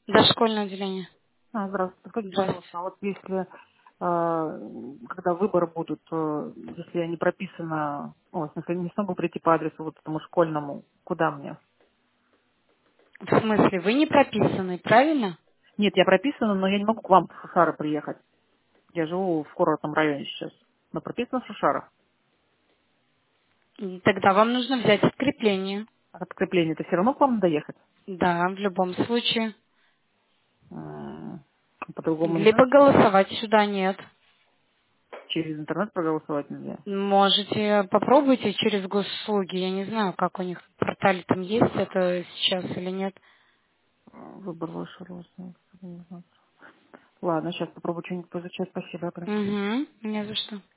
Дошкольное отделение. Здравствуйте. Скажите, пожалуйста, Здравствуйте. а вот если, когда выборы будут, если я не прописана, в смысле, не смогу прийти по адресу вот этому школьному, куда мне? В смысле, вы не прописаны, правильно? Нет, я прописана, но я не могу к вам в Шушары приехать. Я живу в курортном районе сейчас. Но прописана в Шушарах. И тогда вам нужно взять открепление. А подкрепление, это все равно к вам надо ехать? Да, в любом случае. М, По-другому не Либо знаете? голосовать сюда нет. Через интернет проголосовать нельзя. Можете, попробуйте через госуслуги. Я не знаю, как у них в портале там есть это сейчас или нет. Выбор ваш розный. Ладно, сейчас попробую что-нибудь поизучать. Спасибо, Угу, не за что.